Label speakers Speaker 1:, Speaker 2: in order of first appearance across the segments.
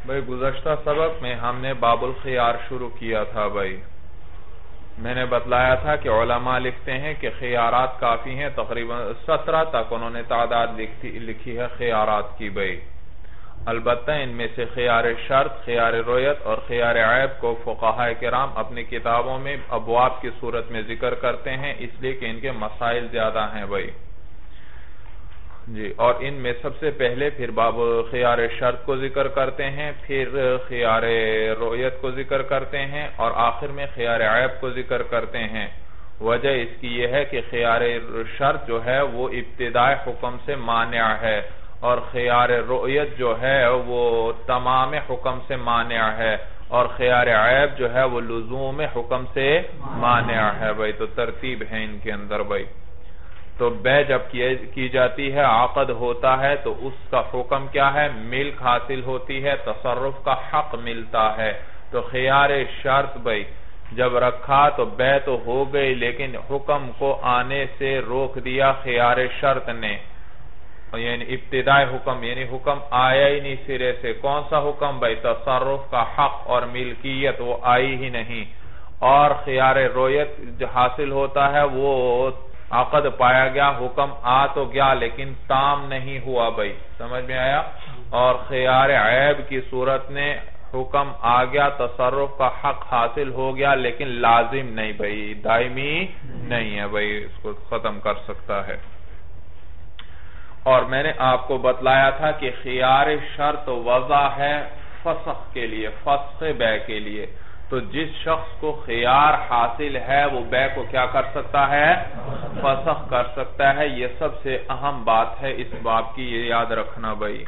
Speaker 1: بھائی گزشتہ سبق میں ہم نے باب الخیار شروع کیا تھا بھائی. میں نے بتلایا تھا کہ علماء لکھتے ہیں کہ خیارات کافی ہیں، تقریباً 17 تک انہوں نے تعداد لکھی ہے خیارات کی بھائی. البتہ ان میں سے خیار شرط، خیار رویت اور خیار عیب کو فقہاء کرام اپنی کتابوں میں ابواب کی صورت میں ذکر کرتے ہیں، اس لیے کہ ان کے مسائل زیادہ ہیں بھائی جی. اور ان میں سب سے پہلے پھر باب خیار شرط کو ذکر کرتے ہیں، پھر خیار رویت کو ذکر کرتے ہیں اور آخر میں خیار عیب کو ذکر کرتے ہیں. وجہ اس کی یہ ہے کہ خیار شرط جو ہے وہ ابتدائی حکم سے مانع ہے اور خیار رویت جو ہے وہ تمام حکم سے مانع ہے اور خیار عیب جو ہے وہ لزوم حکم سے مانع ہے بھائی. تو ترتیب ہے ان کے اندر بھائی. تو بے جب کی جاتی ہے، عقد ہوتا ہے تو اس کا حکم کیا ہے؟ ملک حاصل ہوتی ہے، تصرف کا حق ملتا ہے. تو خیار شرط بھائی جب رکھا تو بے تو ہو گئی لیکن حکم کو آنے سے روک دیا خیار شرط نے، یعنی ابتدائی حکم، یعنی حکم آیا ہی نہیں سرے سے. کون سا حکم بھائی؟ تصرف کا حق اور ملکیت وہ آئی ہی نہیں. اور خیار رویت حاصل ہوتا ہے، وہ عقد پایا گیا، حکم آ تو گیا لیکن تام نہیں ہوا بھائی، سمجھ میں آیا؟ اور خیار عیب کی صورت میں حکم آ گیا، تصرف کا حق حاصل ہو گیا لیکن لازم نہیں بھائی، دائمی نہیں ہے بھائی، اس کو ختم کر سکتا ہے. اور میں نے آپ کو بتلایا تھا کہ خیار شرط وضع ہے فسخ کے لیے، فسخ بے کے لیے. تو جس شخص کو خیار حاصل ہے وہ بے کو کیا کر سکتا ہے؟ فسخ کر سکتا ہے. یہ سب سے اہم بات ہے اس باب کی، یہ یاد رکھنا بھائی.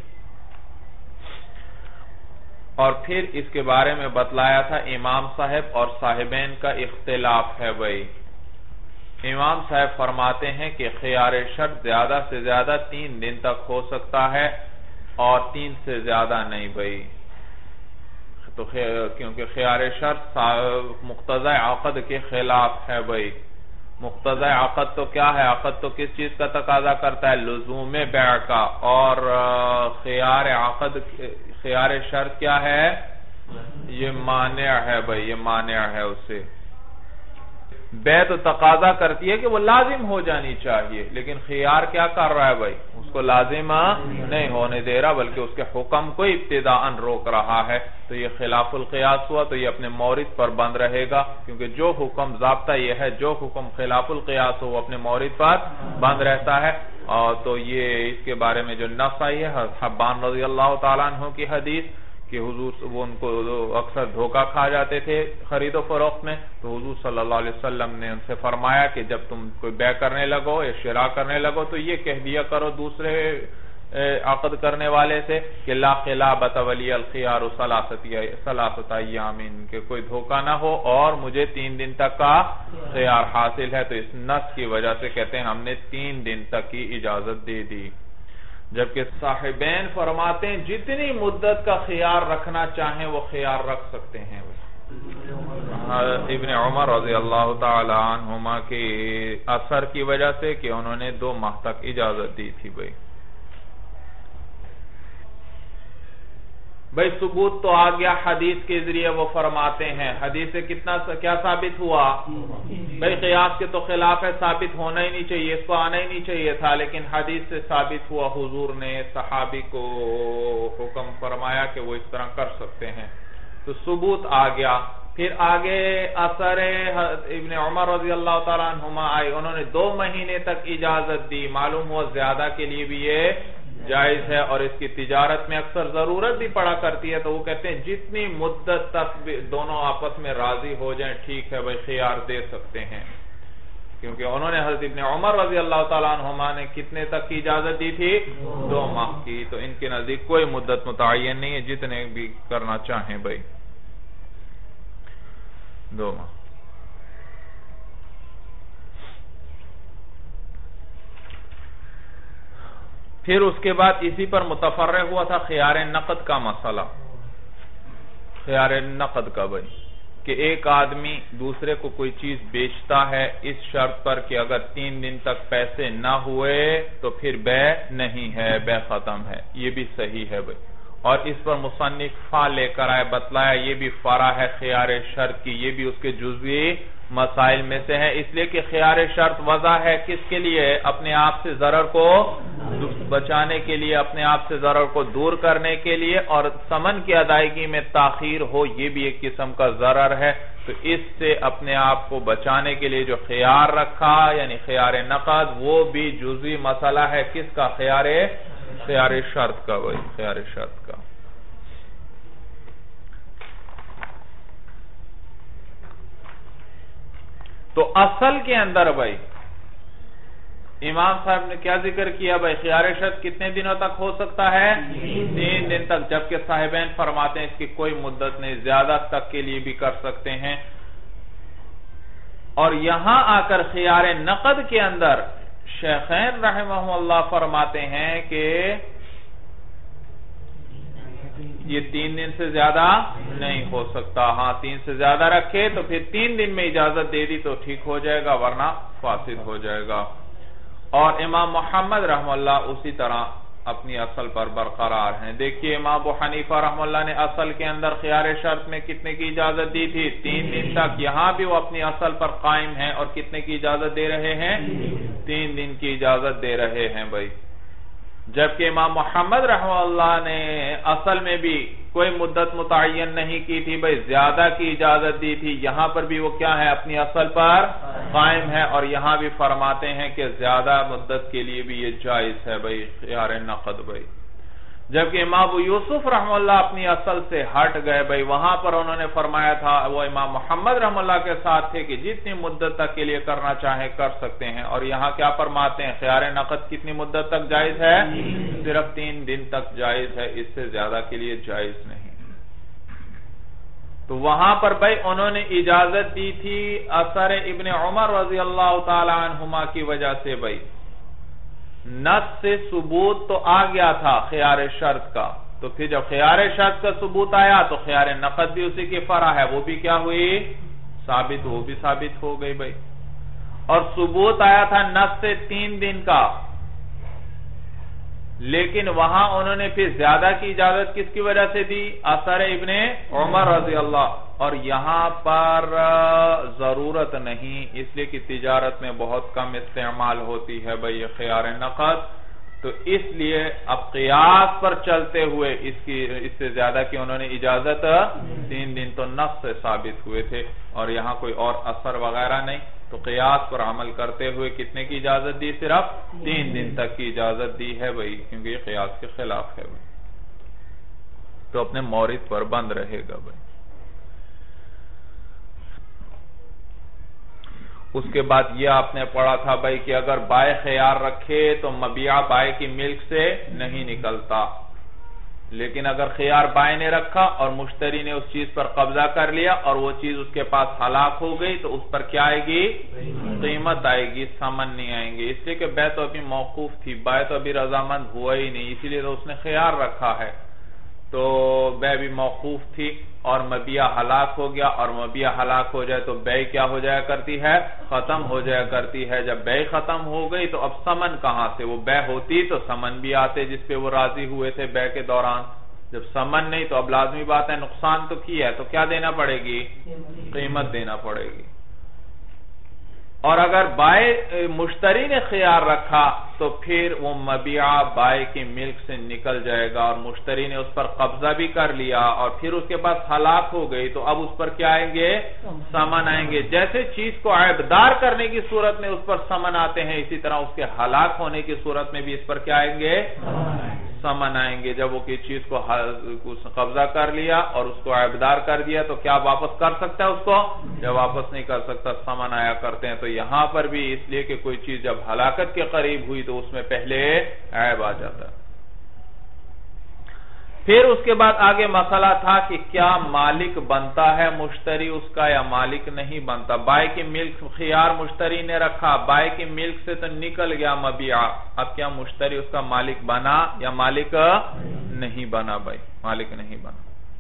Speaker 1: اور پھر اس کے بارے میں بتلایا تھا امام صاحب اور صاحبین کا اختلاف ہے بھائی. امام صاحب فرماتے ہیں کہ خیار شرط زیادہ سے زیادہ 3 دن تک ہو سکتا ہے اور 3 سے زیادہ نہیں بھائی. تو کیونکہ خیار شرط مقتضی عقد کے خلاف ہے بھائی. مقتضی عقد تو کیا ہے؟ عقد تو کس چیز کا تقاضا کرتا ہے؟ لزوم بیع کا. اور خیار شرط کیا ہے؟ یہ مانع ہے بھائی، یہ مانع ہے اس سے. بیع تو تقاضا کرتی ہے کہ وہ لازم ہو جانی چاہیے، لیکن خیار کیا کر رہا ہے بھائی؟ اس کو لازم نہیں ہونے دے رہا بلکہ اس کے حکم کو ابتداءً روک رہا ہے. تو یہ خلاف القیاس ہوا، تو یہ اپنے مورد پر بند رہے گا، کیونکہ جو حکم ضابطہ یہ ہے، جو حکم خلاف القیاس ہو وہ اپنے مورد پر بند رہتا ہے. اور تو یہ اس کے بارے میں جو نص آئی ہے حبان رضی اللہ تعالیٰ عنہ کی حدیث کہ حضور وہ ان کو اکثر دھوکہ کھا جاتے تھے خرید و فروخت میں، تو حضور صلی اللہ علیہ وسلم نے ان سے فرمایا کہ جب تم کوئی بیع کرنے لگو یا شراء کرنے لگو تو یہ کہہ دیا کرو دوسرے عقد کرنے والے سے کہ لا خلابۃ ولی الخیار ثلاثۃ ایام، کہ کوئی دھوکہ نہ ہو اور مجھے 3 دن تک کا خیار حاصل ہے. تو اس نص کی وجہ سے کہتے ہیں ہم نے 3 دن تک کی اجازت دے دی. جبکہ صاحبین فرماتے ہیں جتنی مدت کا خیار رکھنا چاہیں وہ خیار رکھ سکتے ہیں. ابن عمر رضی اللہ تعالی عنہما کے اثر کی وجہ سے کہ انہوں نے 2 ماہ تک اجازت دی تھی بھائی. بھائی ثبوت تو آ گیا حدیث کے ذریعے، وہ فرماتے ہیں حدیث سے کیا ثابت ہوا بھائی؟ قیاس کے تو خلاف ہے، ثابت ہونا ہی نہیں چاہیے، اس کو آنا ہی نہیں چاہیے تھا، لیکن حدیث سے ثابت ہوا. حضور نے صحابی کو حکم فرمایا کہ وہ اس طرح کر سکتے ہیں، تو ثبوت آ گیا. پھر آگے اثر ابن عمر رضی اللہ تعالیٰ عنہما آئے، انہوں نے 2 مہینے تک اجازت دی. معلوم ہوا زیادہ کے لیے بھی یہ جائز ہے اور اس کی تجارت میں اکثر ضرورت بھی پڑا کرتی ہے. تو وہ کہتے ہیں جتنی مدت تک دونوں آپس میں راضی ہو جائیں ٹھیک ہے بھائی، خیار دے سکتے ہیں. کیونکہ انہوں نے حضرت ابن عمر رضی اللہ تعالیٰ عنہما نے کتنے تک کی اجازت دی تھی؟ 2 ماہ کی. تو ان کے نزدیک کوئی مدت متعین نہیں ہے، جتنے بھی کرنا چاہیں بھائی 2 ماہ. پھر اس کے بعد اسی پر متفرع ہوا تھا خیار نقد کا مسئلہ. خیار نقد کا بھائی کہ ایک آدمی دوسرے کو کوئی چیز بیچتا ہے اس شرط پر کہ اگر 3 دن تک پیسے نہ ہوئے تو پھر بیع نہیں ہے، بیع ختم ہے. یہ بھی صحیح ہے بھائی. اور اس پر مصنف فا لے کر آئے، بتلایا یہ بھی فرع ہے خیار شرط کی، یہ بھی اس کے جزوی مسائل میں سے ہے، اس لیے کہ خیار شرط وضع ہے کس کے لیے؟ اپنے آپ سے ضرر کو بچانے کے لیے، اپنے آپ سے ضرر کو دور کرنے کے لیے، اور ثمن کی ادائیگی میں تاخیر ہو یہ بھی ایک قسم کا ضرر ہے، تو اس سے اپنے آپ کو بچانے کے لیے جو خیار رکھا یعنی خیار نقد، وہ بھی جزوی مسئلہ ہے کس کا؟ خیار شرط کا، وہی خیار شرط کا۔ تو اصل کے اندر بھائی امام صاحب نے کیا ذکر کیا بھائی؟ خیار شرط کتنے دنوں تک ہو سکتا ہے؟ 3 دن تک، جبکہ صاحبین فرماتے ہیں اس کی کوئی مدت نہیں، زیادہ تک کے لیے بھی کر سکتے ہیں۔ اور یہاں آ کر خیار نقد کے اندر شیخین رحمہ اللہ فرماتے ہیں کہ یہ 3 دن سے زیادہ نہیں ہو سکتا، ہاں 3 سے زیادہ رکھے تو پھر 3 دن میں اجازت دے دی تو ٹھیک ہو جائے گا، ورنہ فاسد ہو جائے گا۔ اور امام محمد رحمہ اللہ اسی طرح اپنی اصل پر برقرار ہیں۔ دیکھیے امام ابو حنیفہ رحمہ اللہ نے اصل کے اندر خیار شرط میں کتنے کی اجازت دی تھی؟ 3 دن تک، یہاں بھی وہ اپنی اصل پر قائم ہیں اور کتنے کی اجازت دے رہے ہیں؟ 3 دن کی اجازت دے رہے ہیں بھائی۔ جبکہ امام محمد رحمہ اللہ نے اصل میں بھی کوئی مدت متعین نہیں کی تھی بھائی، زیادہ کی اجازت دی تھی، یہاں پر بھی وہ کیا ہے؟ اپنی اصل پر قائم ہے، اور یہاں بھی فرماتے ہیں کہ زیادہ مدت کے لیے بھی یہ جائز ہے بھائی خیار نقد بھائی۔ جبکہ امام ابو یوسف رحمہ اللہ اپنی اصل سے ہٹ گئے بھائی، وہاں پر انہوں نے فرمایا تھا، وہ امام محمد رحمہ اللہ کے ساتھ تھے کہ جتنی مدت تک کے لیے کرنا چاہیں کر سکتے ہیں، اور یہاں کیا فرماتے ہیں؟ خیار نقد کتنی مدت تک جائز ہے؟ صرف 3 دن تک جائز ہے، اس سے زیادہ کے لیے جائز نہیں۔ تو وہاں پر بھائی انہوں نے اجازت دی تھی اثر ابن عمر رضی اللہ تعالی عنہما کی وجہ سے بھائی، نص سے ثبوت تو آ گیا تھا خیار شرط کا، تو پھر جب خیار شرط کا ثبوت آیا تو خیار نقد بھی اسی کی فرع ہے، وہ بھی کیا ہوئی؟ ثابت، وہ بھی ثابت ہو گئی بھائی۔ اور ثبوت آیا تھا نص سے 3 دن کا، لیکن وہاں انہوں نے پھر زیادہ کی اجازت کس کی وجہ سے دی؟ اثر ابن عمر رضی اللہ، اور یہاں پر ضرورت نہیں، اس لیے کہ تجارت میں بہت کم استعمال ہوتی ہے بھائی یہ خیار نقد، تو اس لیے اب قیاس پر چلتے ہوئے اس سے زیادہ کی انہوں نے اجازت 3 دن تو نص سے ثابت ہوئے تھے، اور یہاں کوئی اور اثر وغیرہ نہیں، تو قیاس پر عمل کرتے ہوئے کتنے کی اجازت دی؟ صرف 3 دن تک کی اجازت دی ہے بھائی، کیونکہ یہ قیاس کے خلاف ہے بھائی، تو اپنے مورد پر بند رہے گا بھائی۔ اس کے بعد یہ آپ نے پڑھا تھا بھائی کہ اگر بائع خیار رکھے تو مبیع بائع کی ملک سے نہیں نکلتا، لیکن اگر خیار بائع نے رکھا اور مشتری نے اس چیز پر قبضہ کر لیا اور وہ چیز اس کے پاس ہلاک ہو گئی تو اس پر کیا آئے گی؟ قیمت آئے گی، ثمن نہیں آئیں گے، اس لیے کہ بیع تو ابھی موقوف تھی، بائع تو ابھی رضامند ہوا ہی نہیں، اسی لیے تو اس نے خیار رکھا ہے، تو بیع بھی موقوف تھی اور مبیع ہلاک ہو گیا، اور مبیع ہلاک ہو جائے تو بیع کیا ہو جایا کرتی ہے؟ ختم ہو جایا کرتی ہے۔ جب بیع ختم ہو گئی تو اب ثمن کہاں سے؟ وہ بیع ہوتی تو ثمن بھی آتے جس پہ وہ راضی ہوئے تھے بیع کے دوران، جب ثمن نہیں تو اب لازمی بات ہے نقصان تو کیا ہے، تو کیا دینا پڑے گی؟ قیمت دینا پڑے گی۔ اور اگر بائع مشتری نے خیار رکھا تو پھر وہ مبیع بائع کی ملک سے نکل جائے گا، اور مشتری نے اس پر قبضہ بھی کر لیا اور پھر اس کے پاس ہلاک ہو گئی تو اب اس پر کیا آئیں گے؟ ثمن آئیں گے۔ جیسے چیز کو عیبدار کرنے کی صورت میں اس پر ثمن آتے ہیں، اسی طرح اس کے ہلاک ہونے کی صورت میں بھی اس پر کیا آئیں گے؟ ثمن آئیں گے۔ جب وہ کسی چیز کو قبضہ کر لیا اور اس کو عیبدار کر دیا تو کیا واپس کر سکتا ہے اس کو؟ جب واپس نہیں کر سکتا ثمن آیا کرتے ہیں۔ تو یہاں پر بھی اس لیے کہ کوئی چیز جب ہلاکت کے قریب ہوئی تو اس میں پہلے عیب آ جاتا ہے۔ پھر اس کے بعد آگے مسئلہ تھا کہ کیا مالک بنتا ہے مشتری اس کا یا مالک نہیں بنتا۔ بائع کی ملک خیار مشتری نے رکھا، بائع کی ملک سے تو نکل گیا مبیع، اب کیا مشتری اس کا مالک بنا یا مالک نہیں بنا؟ بھائی مالک نہیں بنا۔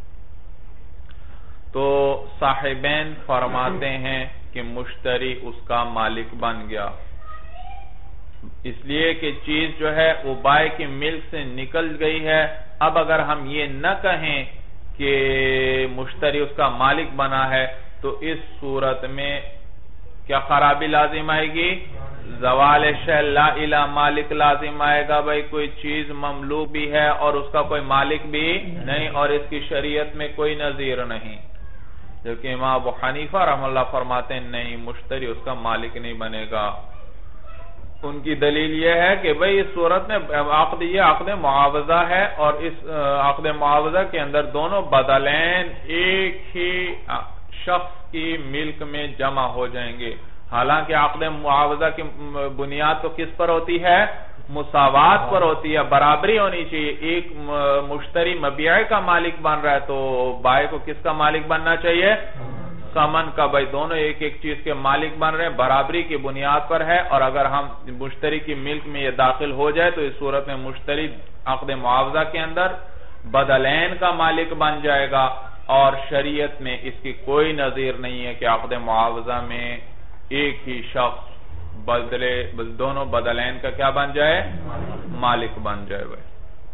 Speaker 1: تو صاحبین فرماتے ہیں کہ مشتری اس کا مالک بن گیا، اس لیے کہ چیز جو ہے وہ بائع کی ملک سے نکل گئی ہے، اب اگر ہم یہ نہ کہیں کہ مشتری اس کا مالک بنا ہے تو اس صورت میں کیا خرابی لازم آئے گی؟ زوال شے لا الہ مالک لازم آئے گا بھائی. کوئی چیز مملوک بھی ہے اور اس کا کوئی مالک بھی نہیں اور اس کی شریعت میں کوئی نظیر نہیں، جبکہ امام ابو حنیفہ رحمہ اللہ فرماتے ہیں نہیں، مشتری اس کا مالک نہیں بنے گا. ان کی دلیل یہ ہے کہ بھئی اس صورت میں یہ عقد معاوضہ ہے اور اس عقد معاوضہ کے اندر دونوں بدلین ایک ہی شخص کی ملک میں جمع ہو جائیں گے. حالانکہ عقد معاوضہ کی بنیاد تو کس پر ہوتی ہے؟ مساوات پر ہوتی ہے، برابری ہونی چاہیے. ایک مشتری مبیع کا مالک بن رہا ہے تو بائع کو کس کا مالک بننا چاہیے؟ ثمن کا. بھائی دونوں ایک ایک چیز کے مالک بن رہے ہیں، برابری کی بنیاد پر ہے. اور اگر ہم مشتری کی ملک میں یہ داخل ہو جائے تو اس صورت میں مشتری عقد معاوضہ کے اندر بدلین کا مالک بن جائے گا اور شریعت میں اس کی کوئی نظیر نہیں ہے کہ عقد معاوضہ میں ایک ہی شخص دونوں بدلین کا کیا بن جائے؟ مالک بن جائے. بھائی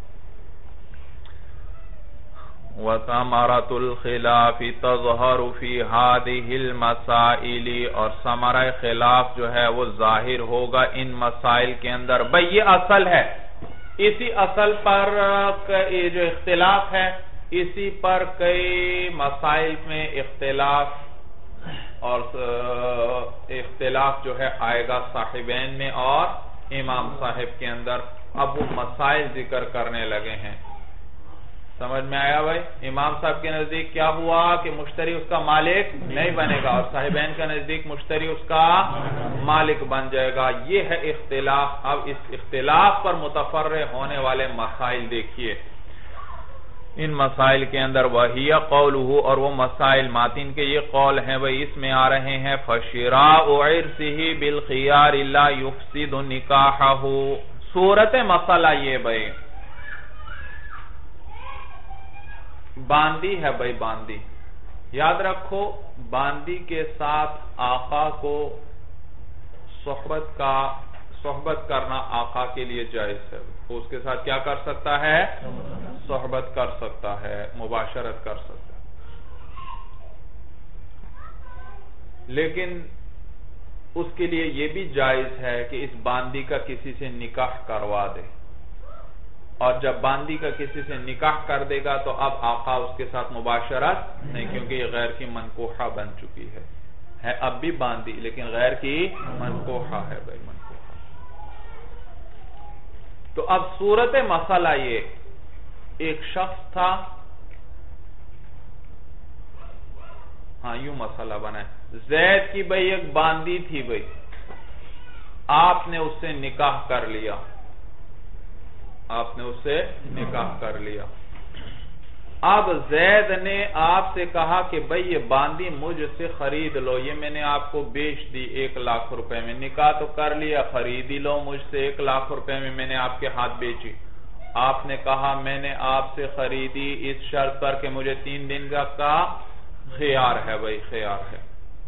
Speaker 1: وَثَمَرَةُ الْخِلَافِ تَظْهَرُ فِي هَذِهِ الْمَسَائِلِ، اور ثمرہ خلاف جو ہے وہ ظاہر ہوگا ان مسائل کے اندر. بھئی یہ اصل ہے، اسی اصل پر یہ جو اختلاف ہے اسی پر کئی مسائل میں اختلاف اور اختلاف جو ہے آئے گا صاحبین میں اور امام صاحب کے اندر. اب وہ مسائل ذکر کرنے لگے ہیں. سمجھ میں آیا بھائی؟ امام صاحب کے نزدیک کیا ہوا کہ مشتری اس کا مالک نہیں بنے گا اور صاحبین کا نزدیک مشتری اس کا مالک بن جائے گا. یہ ہے اختلاف. اب اس اختلاف پر متفرع ہونے والے مسائل دیکھیے. ان مسائل کے اندر وہی قولہ، اور وہ مسائل ماتن کے یہ قول ہیں بھئی اس میں آ رہے ہیں فشراء عرسہ بالخیار لا یفسد نکاحہ. صورت مسئلہ یہ بھئی باندی ہے. بھئی باندی یاد رکھو، باندی کے ساتھ آقا کو صحبت کرنا آقا کے لیے جائز ہے. اس کے ساتھ کیا کر سکتا ہے؟ صحبت کر سکتا ہے، مباشرت کر سکتا ہے. لیکن اس کے لیے یہ بھی جائز ہے کہ اس باندی کا کسی سے نکاح کروا دے، اور جب باندی کا کسی سے نکاح کر دے گا تو اب آقا اس کے ساتھ مباشرت نہیں، کیونکہ یہ غیر کی منکوحہ بن چکی ہے اب بھی باندی لیکن غیر کی منکوحہ ہے. بھائی منکوحہ. تو اب صورت مسئلہ یہ، ایک شخص تھا، ہاں یوں مسئلہ بنا ہے، زید کی بھئی ایک باندی تھی. بھئی آپ نے اس سے نکاح کر لیا، اب زید نے آپ سے کہا کہ بھئی یہ باندی مجھ سے خرید لو، یہ میں نے آپ کو بیچ دی 1,00,000 روپے میں. نکاح تو کر لیا، خریدی لو مجھ سے 1,00,000 روپے میں نے آپ کے ہاتھ بیچی. آپ نے کہا میں نے آپ سے خریدی اس شرط پر کہ مجھے 3 دن کا خیار ہے. بھئی خیار ہے.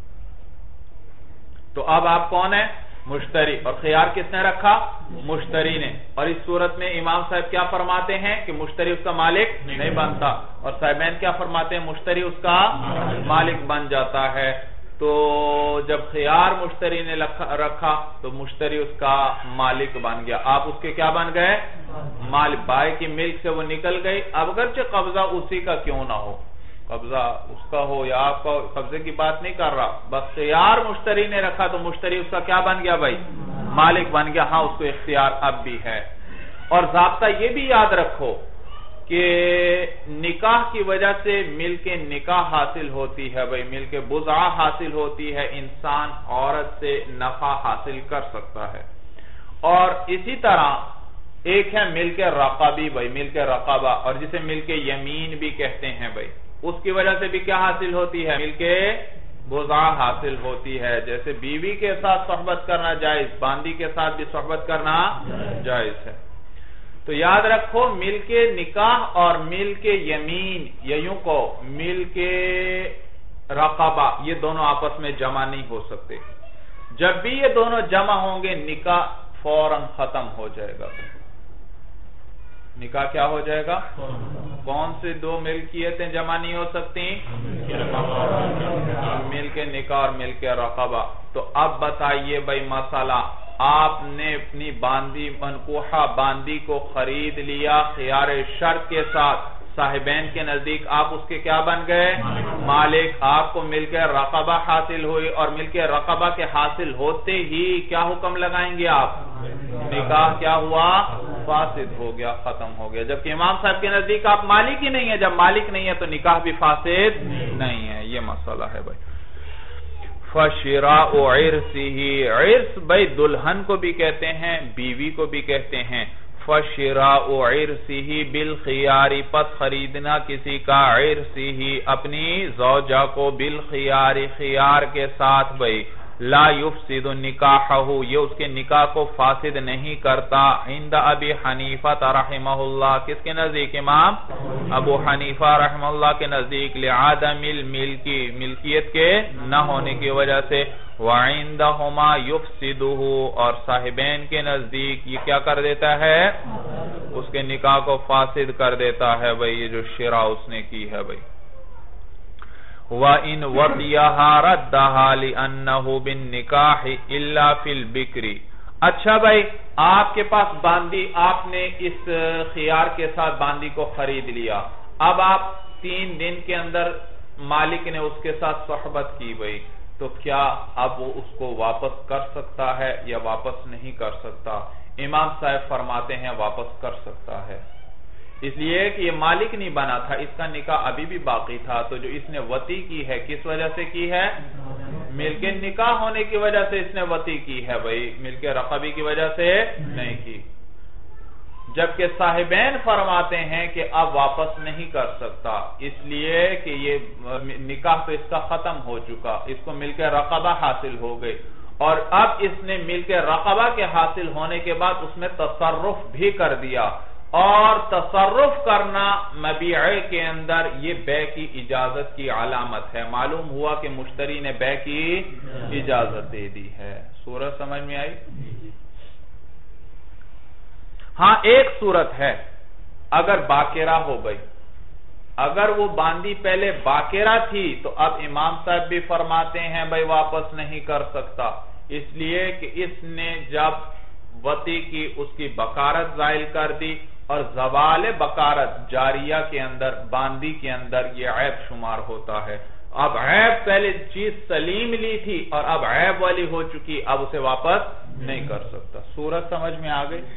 Speaker 1: تو اب آپ کون ہیں؟ مشتری. اور خیار کس نے رکھا؟ مشتری نے. اور اس صورت میں امام صاحب کیا فرماتے ہیں کہ مشتری اس کا مالک نہیں بنتا، اور صاحبین کیا فرماتے ہیں؟ مشتری اس کا مالک بن جاتا ہے. تو جب خیار مشتری نے رکھا تو مشتری اس کا مالک بن گیا. آپ اس کے کیا بن گئے؟ مالک. بائع کی ملک سے وہ نکل گئی. اب اگرچہ قبضہ اسی کا کیوں نہ ہو، قبضہ اس کا ہو یا آپ کا، قبضے کی بات نہیں کر رہا، بس خیار مشتری نے رکھا تو مشتری اس کا کیا بن گیا بھائی؟ مالک بن گیا. ہاں اس کو اختیار اب بھی ہے. اور ضابطہ یہ بھی یاد رکھو کہ نکاح کی وجہ سے ملک نکاح حاصل ہوتی ہے. بھئی ملک بضعہ حاصل ہوتی ہے، انسان عورت سے نفع حاصل کر سکتا ہے. اور اسی طرح ایک ہے ملک رقبی. بھئی ملک رقبہ، اور جسے ملک یمین بھی کہتے ہیں. بھئی اس کی وجہ سے بھی کیا حاصل ہوتی ہے؟ ملک بضعہ حاصل ہوتی ہے. جیسے بیوی کے ساتھ صحبت کرنا جائز، باندی کے ساتھ بھی صحبت کرنا جائز ہے. تو یاد رکھو ملک نکاح اور ملک یمین، یا یوں کو ملک رقبہ، یہ دونوں آپس میں جمع نہیں ہو سکتے. جب بھی یہ دونوں جمع ہوں گے نکاح فوراً ختم ہو جائے گا. نکاح کیا ہو جائے گا؟ کون سے دو ملکیتیں جمع نہیں ہو سکتی؟ ملک نکاح اور ملک رقبہ. تو اب بتائیے بھائی مسئلہ، آپ نے اپنی باندی منکوحہ باندی کو خرید لیا خیار شرط کے ساتھ، صاحبین کے نزدیک آپ اس کے کیا بن گئے؟ مالک. آپ کو ملک رقبہ حاصل ہوئی، اور ملک رقبہ کے حاصل ہوتے ہی کیا حکم لگائیں گے آپ؟ نکاح کیا ہوا؟ فاسد ہو گیا، ختم ہو گیا. جبکہ امام صاحب کے نزدیک آپ مالک ہی نہیں ہے. جب مالک نہیں ہے تو نکاح بھی فاسد نہیں ہے. یہ مسئلہ ہے بھائی. فشراء عرسہ، عرس بھائی دلہن کو بھی کہتے ہیں، بیوی کو بھی کہتے ہیں. فشراء عرسہ بالخیار، پس خریدنا کسی کا عرسہ اپنی زوجہ کو بالخیار خیار کے ساتھ بھائی. لا یفسد نکاحہ، یہ اس کے نکاح کو فاسد نہیں کرتا. عند ابی حنیفہ رحمہ اللہ، کس کے نزدیک؟ امام ابو حنیفہ رحمہ اللہ کے نزدیک. لعدم الملکی، ملکیت کے نہ ہونے کی وجہ سے. وعندہما یفسدہ، اور صاحبین کے نزدیک یہ کیا کر دیتا ہے؟ اس کے نکاح کو فاسد کر دیتا ہے بھئی، یہ جو شرع اس نے کی ہے بھئی. وَإِنْ وَطِيَهَا رَدَّهَا لِأَنَّهُ بِالنِّكَاحِ إِلَّا فِي الْبِكْرِ. اچھا بھائی، آپ کے پاس باندی، آپ نے اس خیار کے ساتھ باندی کو خرید لیا. اب آپ 3 دن کے اندر مالک نے اس کے ساتھ صحبت کی بھئی، تو کیا اب وہ اس کو واپس کر سکتا ہے یا واپس نہیں کر سکتا؟ امام صاحب فرماتے ہیں واپس کر سکتا ہے. اس لیے کہ یہ مالک نہیں بنا تھا، اس کا نکاح ابھی بھی باقی تھا. تو جو اس نے وطی کی ہے کس وجہ سے کی ہے؟ ملک نکاح ہونے کی وجہ سے اس نے وطی کی ہے بھئی، ملک رقبی کی وجہ سے نہیں کی. جبکہ صاحبین فرماتے ہیں کہ اب واپس نہیں کر سکتا، اس لیے کہ یہ نکاح تو اس کا ختم ہو چکا، اس کو ملک رقبہ حاصل ہو گئی. اور اب اس نے ملک رقبہ کے حاصل ہونے کے بعد اس میں تصرف بھی کر دیا. اور تصرف کرنا مبیع کے اندر یہ بے کی اجازت کی علامت ہے. معلوم ہوا کہ مشتری نے بے کی اجازت دے دی ہے. صورت سمجھ میں آئی؟ ہاں ایک صورت ہے، اگر باقرہ ہو گئی. اگر وہ باندی پہلے باقرہ تھی تو اب امام صاحب بھی فرماتے ہیں بھائی واپس نہیں کر سکتا، اس لیے کہ اس نے جب وطی کی اس کی بکارت زائل کر دی، اور زوال بکارت جاریہ کے اندر، باندی کے اندر یہ عیب شمار ہوتا ہے. اب عیب پہلے چیز سلیم لی تھی اور اب عیب والی ہو چکی، اب اسے واپس نہیں کر سکتا. صورت سمجھ میں آ گئی؟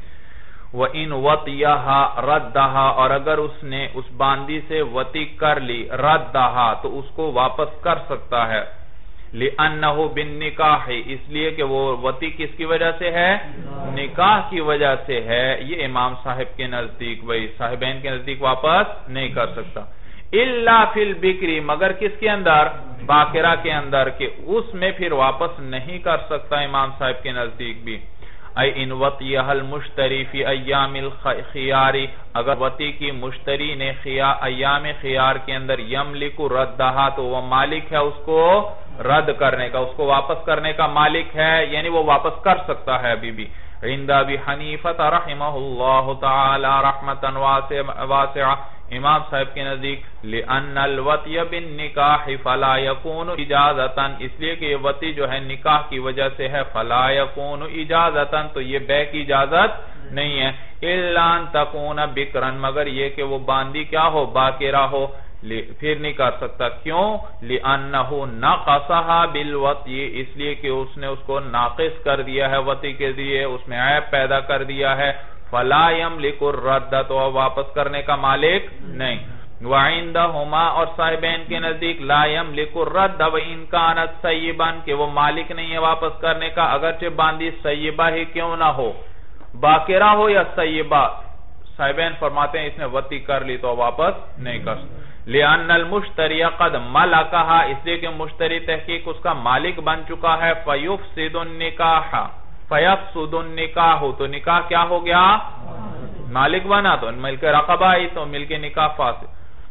Speaker 1: وَإِنْ وَطِيَهَا رَدَّهَا، اور اگر اس نے اس باندی سے وطی کر لی، رَدَّهَا، تو اس کو واپس کر سکتا ہے. لِأَنَّهُ بِالنِّكَاحِ، اس لیے کہ وہ وطی کس کی وجہ سے ہے؟ نکاح کی وجہ سے ہے. یہ امام صاحب کے نزدیک بھئی، صاحبین کے نزدیک واپس نہیں کر سکتا. إِلَّا فِي الْبِكْرِ، مگر کس کے اندر؟ باقرہ کے اندر، کہ اس میں پھر واپس نہیں کر سکتا امام صاحب کے نزدیک بھی. اَيْ إِنْ وَطِيَهَا الْمُشْتَرِي فِي أَيَّامِ الْخِيَارِ، اگر وطی کی مشتری نے ایام خیار کے اندر یملک ردہا، تو وہ مالک ہے اس کو رد کرنے کا، اس کو واپس کرنے کا مالک ہے، یعنی وہ واپس کر سکتا ہے ابھی بھی. عند ابی حنیفہ رحمہ اللہ تعالی رحمتا واسعہ، امام صاحب کے نزدیک لِأَنَّ الْوَطْيَ بِالنِّكَاحِ فَلَا يَكُونُ اِجَازَتًا، اس لیے کہ یہ وطی جو ہے نکاح کی وجہ سے ہے. فَلَا يَكُونُ اِجَازَتًا، تو یہ بے کی اجازت نہیں ہے. إِلَّا أَن تَكُونَ بِكْرًا، مگر یہ کہ وہ باندی کیا ہو؟ باقرہ ہو. پھر نہیں کر سکتا. کیوں؟ لِأَنَّهُ نَقَصَهَا بِالْوَطْيِ، اس لیے کہ اس نے اس کو ناقص کر دیا ہے وطی کے ذریعے، اس میں عیب پیدا کر دیا ہے. فَلَا يَمْلِكُ الرَّدَّ، تو واپس کرنے کا مالک نہیں. وَعِنْدَهُمَا، اور صاحبین کے نزدیک لَا يَمْلِكُ الرَّدَّ وَإِنْ كَانَتْ سَيِّبًا، کہ وہ مالک نہیں ہے واپس کرنے کا، اگرچہ باندی سیبہ ہی کیوں نہ ہو، باقرہ ہو یا سیبہ. صاحبین فرماتے ہیں اس نے وطی کر لی تو واپس نہیں کر سکتا. لِأَنَّ الْمُشْتَرِيَ قَدْ مَلَكَهَا، اس لیے کہ مشتری تحقیق اس کا مالک بن چکا ہے. فَيُفْسِدُ النِّكَاحَ، فَيَفْسُدُ النِّكَاحُ، تو نکاح کیا ہو گیا؟ مالک بنا تو ملک رقبہ ہی، تو ملک نکاح فاسد.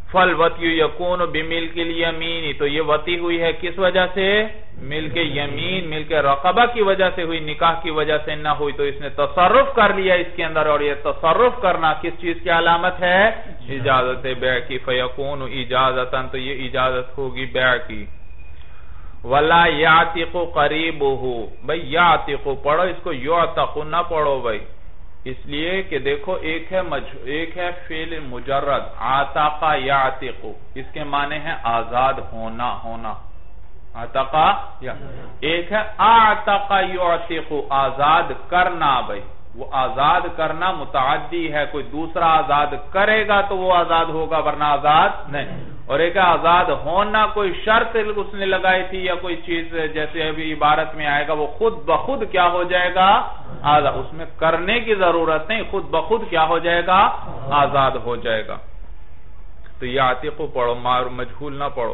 Speaker 1: فالوطی یکون بملک الیمین، تو یہ وطی ہوئی ہے کس وجہ سے؟ ملک یمین، ملک رقبہ کی وجہ سے ہوئی، نکاح کی وجہ سے نہ ہوئی، تو اس نے تصرف کر لیا اس کے اندر، اور یہ تصرف کرنا کس چیز کی علامت ہے؟ اجازت بیع کی، فیکون اجازتا، تو یہ اجازت ہوگی بیع کی۔ ولا یعتق قریبہ، بھئی یعتق پڑھو، اس کو یعتق نہ پڑھو بھئی، اس لیے کہ دیکھو ایک ہے فعل مجرد عاتق یعتق، اس کے معنی ہے آزاد ہونا، عاتق، ایک ہے اعتق یعتق، آزاد کرنا بھئی، وہ آزاد کرنا متعدی ہے، کوئی دوسرا آزاد کرے گا تو وہ آزاد ہوگا ورنہ آزاد نہیں، اور ایک ہے آزاد ہونا، کوئی شرط اس نے لگائی تھی یا کوئی چیز جیسے ابھی عبارت میں آئے گا، وہ خود بخود کیا ہو جائے گا؟ آزاد، اس میں کرنے کی ضرورت نہیں، خود بخود کیا ہو جائے گا؟ آزاد ہو جائے گا۔ تو یہ عاتق کو پڑھو، مجہول نہ پڑھو۔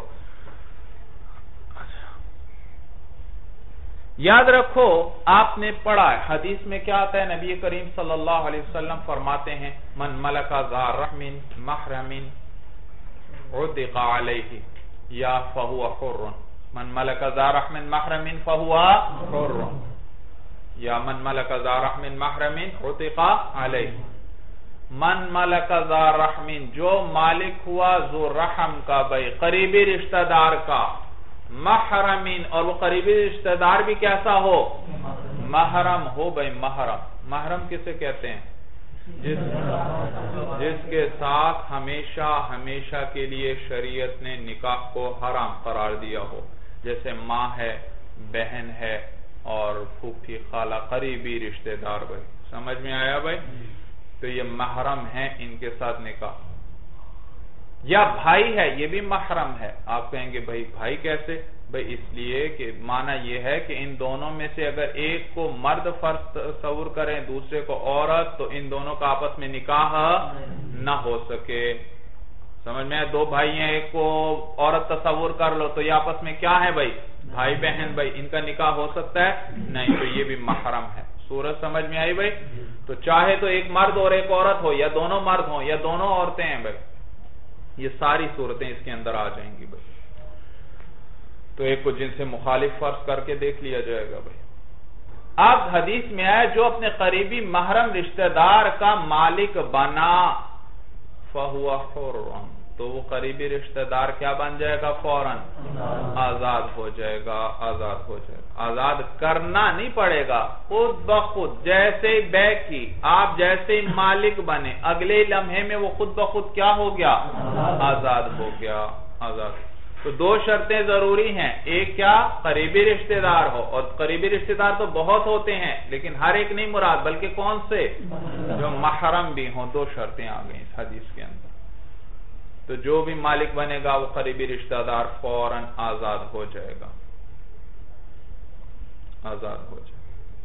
Speaker 1: یاد رکھو آپ نے پڑھا ہے حدیث میں کیا آتا ہے، نبی کریم صلی اللہ علیہ وسلم فرماتے ہیں من ملک ذا رحم محرم عتق علیہ یا فہو حر، من ملک ذا رحم محرم فہو حر، یا من ملک ذا رحم محرم عتق علیہ۔ من ملک ذا رحم، جو مالک ہوا ذو رحم کا، بھئی قریبی رشتہ دار کا، محرمین، اور وہ قریبی رشتہ دار بھی کیسا ہو؟ محرم ہو بھئی، محرم کسے کہتے ہیں؟ جس کے ساتھ ہمیشہ کے لیے شریعت نے نکاح کو حرام قرار دیا ہو، جیسے ماں ہے، بہن ہے، اور پھوپھی خالہ، قریبی رشتہ دار بھئی، سمجھ میں آیا بھئی؟ تو یہ محرم ہیں، ان کے ساتھ نکاح۔ یا بھائی ہے، یہ بھی محرم ہے۔ آپ کہیں گے بھائی کیسے؟ بھائی اس لیے کہ معنی یہ ہے کہ ان دونوں میں سے اگر ایک کو مرد فرض تصور کریں دوسرے کو عورت، تو ان دونوں کا آپس میں نکاح نہ ہو سکے۔ سمجھ میں؟ دو بھائی ہیں، ایک کو عورت تصور کر لو، تو یہ آپس میں کیا ہے بھائی؟ بھائی بہن، بھائی ان کا نکاح ہو سکتا ہے؟ نہیں، تو یہ بھی محرم ہے۔ صورت سمجھ میں آئی بھائی؟ تو چاہے تو ایک مرد اور ایک عورت ہو، یا دونوں مرد ہوں، یا دونوں عورتیں ہیں بھائی، یہ ساری صورتیں اس کے اندر آ جائیں گی بھائی۔ تو ایک کو جن سے مخالف فرض کر کے دیکھ لیا جائے گا بھائی۔ اب حدیث میں آیا جو اپنے قریبی محرم رشتہ دار کا مالک بنا فَهُوَ حُرٌ، تو وہ قریبی رشتہ دار کیا بن جائے گا؟ فوراً آزاد ہو جائے گا، آزاد ہو جائے گا۔ آزاد کرنا نہیں پڑے گا، خود بخود، جیسے بے کی آپ جیسے مالک بنے، اگلے لمحے میں وہ خود بخود کیا ہو گیا؟ آزاد ہو گیا، آزاد۔ تو دو شرطیں ضروری ہیں، ایک کیا؟ قریبی رشتہ دار ہو، اور قریبی رشتہ دار تو بہت ہوتے ہیں لیکن ہر ایک نہیں مراد، بلکہ کون سے؟ جو محرم بھی ہوں۔ دو شرطیں آ گئیں اس حدیث کے اندر۔ تو جو بھی مالک بنے گا وہ قریبی رشتہ دار فوراً آزاد ہو جائے گا، آزاد ہو جائے گا۔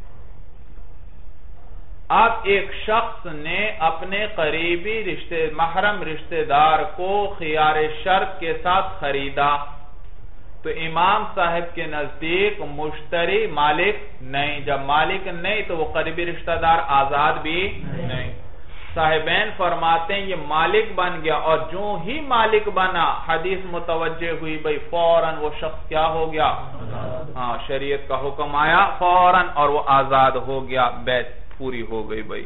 Speaker 1: اب ایک شخص نے اپنے قریبی محرم رشتہ دار کو خیار شرط کے ساتھ خریدا، تو امام صاحب کے نزدیک مشتری مالک نہیں، جب مالک نہیں تو وہ قریبی رشتہ دار آزاد بھی نہیں۔ صاحبین فرماتے ہیں یہ مالک بن گیا، اور جو ہی مالک بنا حدیث متوجہ ہوئی بھئی فوراً وہ شخص کیا ہو گیا؟ ہاں، شریعت کا حکم آیا فوراً، اور وہ آزاد ہو گیا، بیعت پوری ہو گئی بھئی۔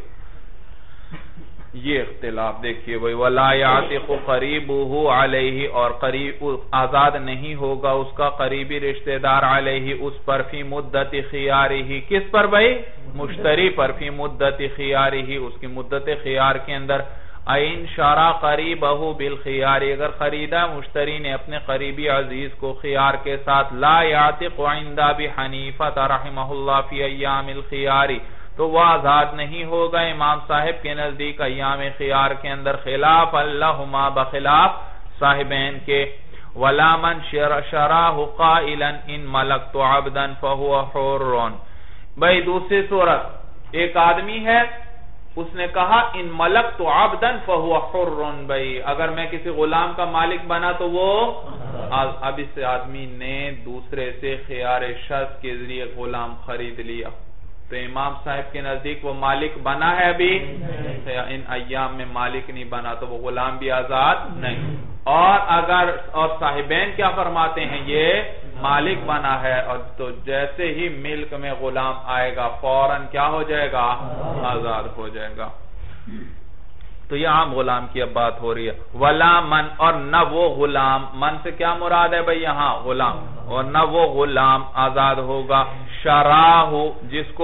Speaker 1: یہ اختلاف دیکھئے بھئی، وَلَا يَعْتِقُ قَرِيبُهُ عَلَيْهِ، اور قریب آزاد نہیں ہوگا اس کا قریبی رشتہ دار علیہ اس پر، فی مدت خیارہ، کس پر بھئی؟ مشتری پر، فی مدت خیارہ اس کی مدت خیار کے اندر، این شارع قریبہ بالخیار، اگر خریدا مشتری نے اپنے قریبی عزیز کو خیار کے ساتھ، لا يعتق عند ابی حنیفہ رحمہ اللہ فی ایام الخیار، تو وہ آزاد نہیں ہوگا امام صاحب کے نزدیک ایام خیار کے اندر، خلاف اللہما بخلاف صاحبین کے، ولا من شراہ قائلا ان ملکت عبدا فہو حر۔ بھئی دوسری صورت، ایک آدمی ہے اس نے کہا ان ملکت عبدا فہو حر، بھئی اگر میں کسی غلام کا مالک بنا تو وہ، اب اس آدمی نے دوسرے سے خیار شرط کے ذریعے غلام خرید لیا، تو امام صاحب کے نزدیک وہ مالک بنا ہے ابھی ان ایام میں مالک نہیں بنا تو وہ غلام بھی آزاد نہیں. اور صاحبین کیا فرماتے ہیں یہ مالک بنا ہے اور تو جیسے ہی ملک میں غلام آئے گا فوراً کیا ہو جائے گا آزاد ہو جائے گا. تو یہ عام غلام کی اب بات ہو رہی ہے. ولا من اور نہ وہ غلام, من سے کیا مراد ہے بھئی یہاں غلام, اور نہ وہ غلام آزاد ہوگا شراہ جس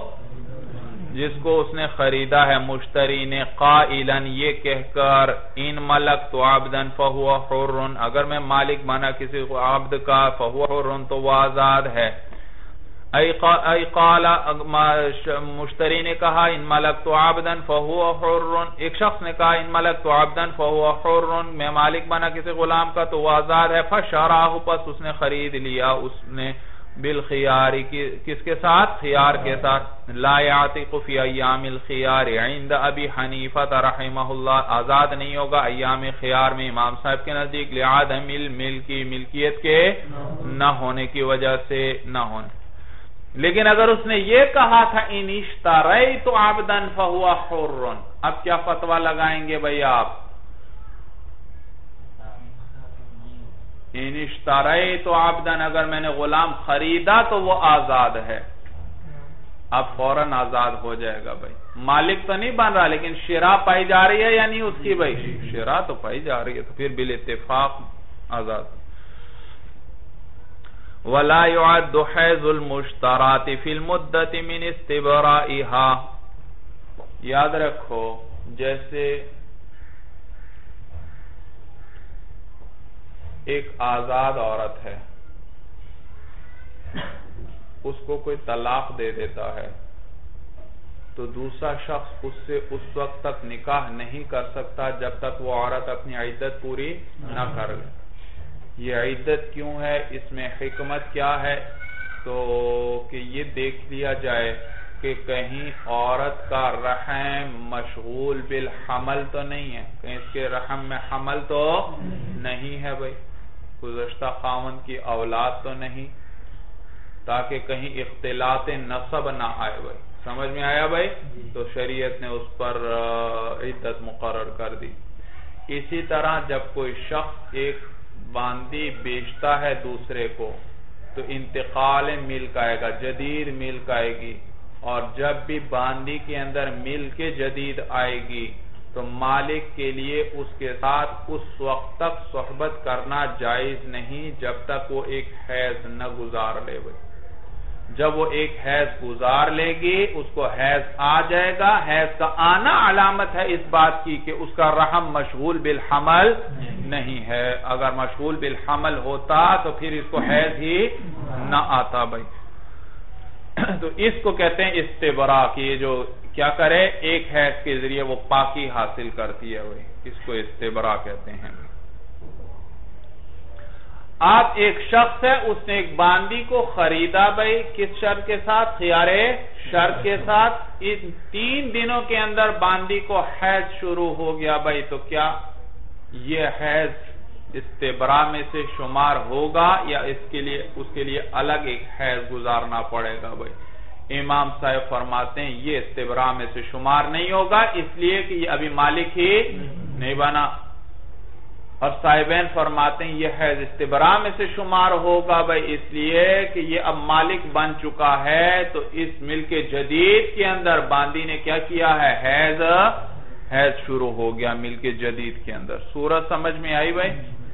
Speaker 1: کو اس نے خریدا ہے مشتری نے قائلا یہ کہہ کر ان ملک تو عبدن فہو حر, اگر میں مالک بنا کسی عبد کا فہو حر تو وہ آزاد ہے. ای قال مشتری نے کہا ان ملک تو عبدن فہو حر, ایک شخص نے کہا ان ملک تو عبدن فہو حر, میں مالک بنا کسی غلام کا تو وہ آزاد ہے. فشراہ پس اس نے خرید لیا اس نے بالخیاری کس کے ساتھ خیار کے ساتھ. لا یعتق فی ایام الخیار عند ابی حنیفہ رحمہ اللہ, آزاد نہیں ہوگا ایام خیار میں امام صاحب کے نزدیک لعدم الملکی ملکیت کے نہ ہونے کی وجہ سے نہ ہونے. لیکن اگر اس نے یہ کہا تھا ان اشتریت عبدا فہو حر, اب کیا فتویٰ لگائیں گے بھئی آپ؟ ان اشتریت عبدا, اگر میں نے غلام خریدا تو وہ آزاد ہے, اب فوراً آزاد ہو جائے گا بھئی. مالک تو نہیں بن رہا لیکن شراء پائی جا رہی ہے یا نہیں اس کی بھئی, شراء تو پائی جا رہی ہے تو پھر بالاتفاق آزاد. ولا يعد حيز المشترات في المدة من استبرائها, یاد رکھو جیسے ایک آزاد عورت ہے اس کو کوئی طلاق دے دیتا ہے تو دوسرا شخص اس سے اس وقت تک نکاح نہیں کر سکتا جب تک وہ عورت اپنی عدت پوری نہ کر لے. یہ عدت کیوں ہے, اس میں حکمت کیا ہے؟ تو کہ یہ دیکھ لیا جائے کہ کہیں عورت کا رحم مشغول بالحمل تو نہیں ہے, کہیں اس کے رحم میں حمل تو نہیں ہے بھئی, گزشتہ خاوند کی اولاد تو نہیں, تاکہ کہیں اختلاط نسب نہ آئے بھئی. سمجھ میں آیا بھئی؟ تو شریعت نے اس پر عدت مقرر کر دی. اسی طرح جب کوئی شخص ایک باندی بیچتا ہے دوسرے کو تو انتقال ملک آئے گا, جدید ملک آئے گی, اور جب بھی باندی کے اندر ملک جدید آئے گی تو مالک کے لیے اس کے ساتھ اس وقت تک صحبت کرنا جائز نہیں جب تک وہ ایک حیض نہ گزار لے بھئی. جب وہ ایک حیض گزار لے گی اس کو حیض آ جائے گا. حیض کا آنا علامت ہے اس بات کی کہ اس کا رحم مشغول بالحمل نہیں ہے. اگر مشغول بالحمل ہوتا تو پھر اس کو حیض ہی نہ آتا بھئی. تو اس کو کہتے ہیں استبراء, کہ یہ جو کیا کرے ایک حیض کے ذریعے وہ پاکی حاصل کرتی ہے بھئی, اس کو استبراء کہتے ہیں. آپ ایک شخص ہے اس نے ایک باندی کو خریدا بھئی, کس شرط کے ساتھ؟ خیار شرط کے ساتھ. ان 3 دنوں کے اندر باندی کو حیض شروع ہو گیا بھئی, تو کیا یہ حیض استبراء میں سے شمار ہوگا یا اس کے لیے الگ ایک حیض گزارنا پڑے گا بھئی؟ امام صاحب فرماتے ہیں یہ استبراء میں سے شمار نہیں ہوگا, اس لیے کہ یہ ابھی مالک ہی نہیں بنا. اور صاحبین فرماتے ہیں یہ حیض استبراء میں سے شمار ہوگا بھئی, اس لیے کہ یہ اب مالک بن چکا ہے تو اس ملک جدید کے اندر باندی نے کیا کیا ہے, حیض شروع ہو گیا ملک جدید کے اندر. سورت سمجھ میں آئی بھئی؟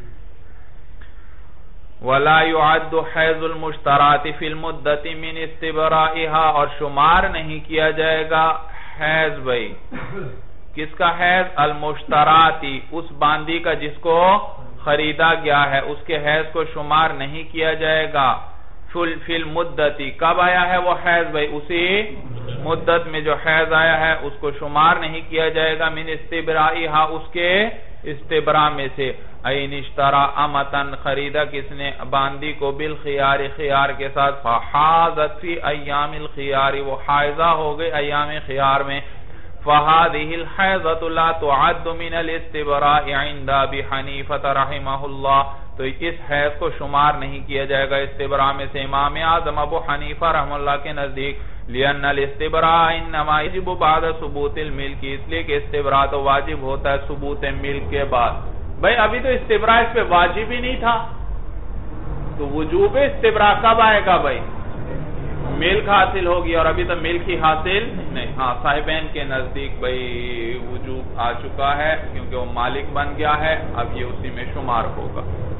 Speaker 1: وَلَا يُعَدُّ حَيْضُ الْمُشْتَرَاتِ فِي الْمُدَّةِ مِنْ اسْتِبْرَائِهَا, اور شمار نہیں کیا جائے گا حیض بھئی. کس کا حیض؟ المشتراتی, اس باندی کا جس کو خریدا گیا ہے اس کے حیض کو شمار نہیں کیا جائے گا. فی المدتی, کب آیا ہے وہ حیض بھئی؟ اسی مدت میں جو حیض آیا ہے اس کو شمار نہیں کیا جائے گا. من استبرائیہا, اس کے استبراء میں سے. این اشترا امتن, خریدا کس نے باندی کو بالخیار, خیار کے ساتھ. فحاضت فی ایام الخیار, وہ حائضہ ہو گئی ایام خیار میں. فَهَذِهِ الْحَيْضَةُ لَا تُعَدُّ مِنَ الْإِسْتِبْرَاءِ عِنْدَ أَبِي حَنِيفَةَ رَحِمَهُ اللَّهُ, تو اس حیض کو شمار نہیں کیا جائے گا استبراء میں سے۔ امام اعظم ابو حنیفہ رحمہ اللہ کے نزدیک لِأَنَّ الْإِسْتِبْرَاءَ إِنَّمَا يَجِبُ بَعْدَ ثُبُوتِ الْمِلْكِ، اس لیے کہ استبراء تو واجب ہوتا ہے ثبوت ملک کے بعد۔ بھئی ابھی تو استبراء اس پہ واجب ہی نہیں تھا، تو وجوب استبراء کب آئے گا بھئی؟ ملک حاصل ہوگی، اور ابھی تو ملک ہی حاصل نہیں۔ ہاں صاحبین کے نزدیک بھئی وجوب آ چکا ہے کیونکہ وہ مالک بن گیا ہے، اب یہ اسی میں شمار ہوگا۔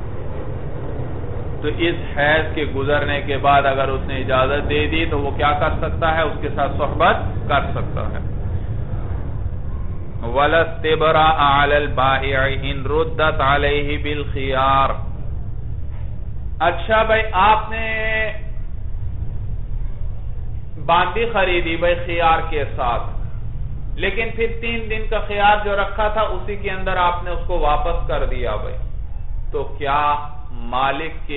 Speaker 1: تو اس حیض کے گزرنے کے بعد اگر اس نے اجازت دے دی تو وہ کیا کر سکتا ہے؟ اس کے ساتھ صحبت کر سکتا ہے۔ وَلَا اسْتِبْرَاءَ عَلَى الْبَائِعِ إِنْ رُدَّتْ عَلَيْهِ بِالْخِيَارِ۔ اچھا بھائی آپ نے باندی خریدی بھائی خیار کے ساتھ، لیکن پھر 3 دن کا خیار جو رکھا تھا اسی کے اندر آپ نے اس کو واپس کر دیا بھائی، تو کیا مالک کے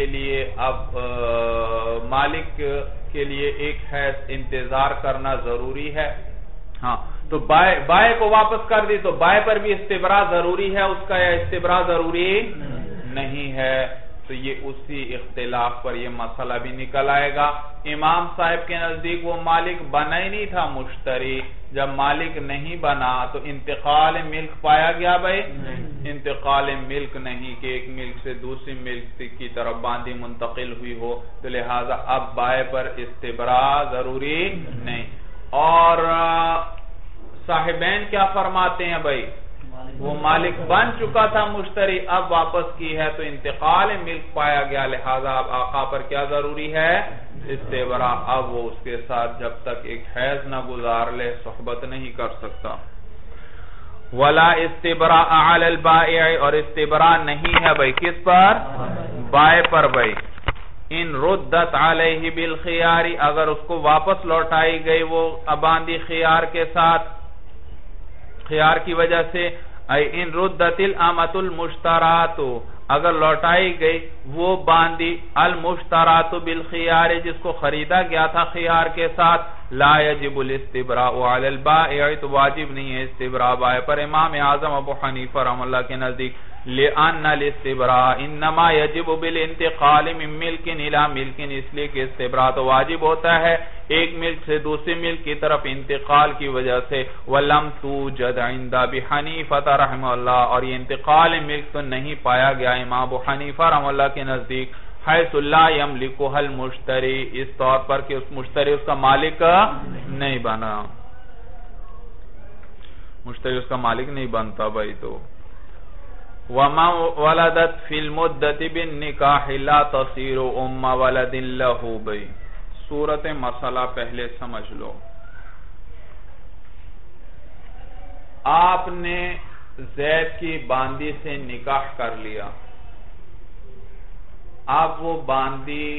Speaker 1: لیے ایک حیض انتظار کرنا ضروری ہے؟ ہاں، تو بائے کو واپس کر دی تو بائے پر بھی استبراء ضروری ہے اس کا یا استبراء ضروری نہیں ہے؟ تو یہ اسی اختلاف پر یہ مسئلہ بھی نکل آئے گا۔ امام صاحب کے نزدیک وہ مالک بنا ہی نہیں تھا مشتری، جب مالک نہیں بنا تو انتقال ملک پایا گیا بھائی؟ انتقال ملک نہیں کہ ایک ملک سے دوسری ملک کی طرف باندی منتقل ہوئی ہو، تو لہٰذا اب بائے پر استبراء ضروری نہیں۔ اور صاحبین کیا فرماتے ہیں بھائی؟ وہ مالک بن چکا تھا مشتری، اب واپس کی ہے تو انتقال ملک پایا گیا، لہذا اب آقا پر کیا ضروری ہے؟ استبراء۔ اب وہ اس کے ساتھ جب تک ایک حیض نہ گزار لے صحبت نہیں کر سکتا۔ وَلَا اسْتِبْرَاءَ عَلَى الْبَائِعِ، اور استبراء نہیں ہے بھائی کس پر؟ بائع پر بھائی۔ ان ردت علیہ بالخیار، اگر اس کو واپس لوٹائی گئی وہ باندی خیار کے ساتھ، خیار کی وجہ سے، ان ردت الامۃ المشترات، اگر لوٹائی گئی وہ باندی المشترات بالخیار جس کو خریدا گیا تھا خیار کے ساتھ، لا یجب الاستبراء علی البائع، تو واجب نہیں ہے استبراء بائع پر۔ امام اعظم ابو حنیفہ رحمہ اللہ کے نزدیک لأن الاستبراء انما يجب بالانتقال من ملک الى ملک، اس لیے کہ استبراء تو واجب ہوتا ہے ایک ملک سے دوسری ملک کی طرف انتقال کی وجہ سے۔ ولم توجد عند ابی حنیفہ رحمہ اللہ، اور یہ انتقال ملک تو نہیں پایا گیا امام ابو حنیفہ رحمہ اللہ کے نزدیک، حیث لا یملکها المشتری، اس طور پر کہ اس مشتری اس کا مالک نہیں بنا، مشتری اس کا مالک نہیں بنتا بھائی۔ تو وَمَا وَلَدَتْ فِي الْمُدَّةِ بِالنِّكَاحِ لَا تَصِيرُ أُمَّ وَلَدٍ لَهُ بھئی صورت مسئلہ پہلے سمجھ لو۔ آپ نے زید کی باندی سے نکاح کر لیا، اب وہ باندی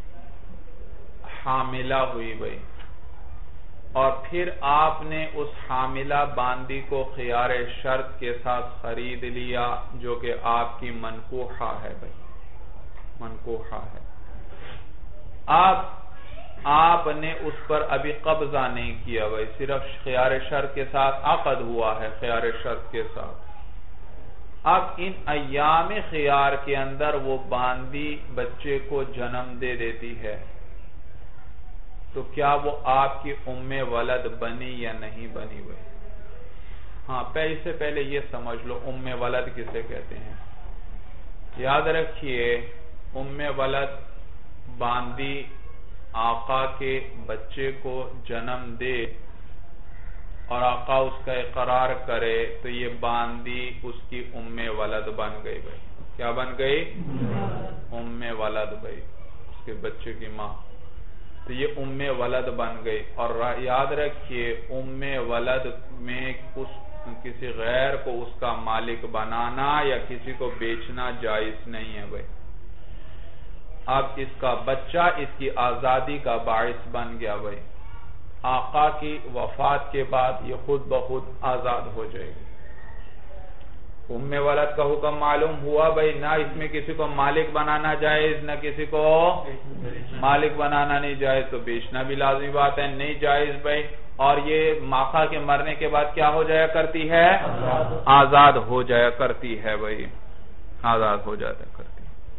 Speaker 1: حاملہ ہوئی بھئی، اور پھر آپ نے اس حاملہ باندی کو خیار شرط کے ساتھ خرید لیا جو کہ آپ کی منکوحہ ہے بھئی، منکوحہ ہے۔ اب آپ نے اس پر ابھی قبضہ نہیں کیا بھئی، صرف خیار شرط کے ساتھ عقد ہوا ہے خیار شرط کے ساتھ۔ اب ان ایام خیار کے اندر وہ باندی بچے کو جنم دے دیتی ہے، تو کیا وہ آپ کی ام ولد بنی یا نہیں بنی بھئی؟ ہاں اس سے پہلے یہ سمجھ لو ام ولد کسے کہتے ہیں۔ یاد رکھیے ام ولد باندی آقا کے بچے کو جنم دے اور آقا اس کا اقرار کرے تو یہ باندی اس کی ام ولد بن گئی بھئی۔ کیا بن گئی؟ ام ولد بھئی، اس کے بچے کی ماں، تو یہ ام ولد بن گئی۔ اور یاد رکھیے ام ولد میں کسی غیر کو اس کا مالک بنانا یا کسی کو بیچنا جائز نہیں ہے بھئی۔ اب اس کا بچہ اس کی آزادی کا باعث بن گیا بھئی، آقا کی وفات کے بعد یہ خود بخود آزاد ہو جائے گی۔ ام ولد کا حکم معلوم ہوا بھئی، نہ اس میں کسی کو مالک بنانا جائز نہ کسی کو مالک بنانا نہیں جائز، تو بیچنا بھی لازمی بات ہے نہیں جائز بھئی۔ اور یہ آقا کے مرنے کے بعد کیا ہو جایا کرتی ہے؟ آزاد ہو جایا کرتی ہے بھئی، آزاد ہو جایا کرتی ہے۔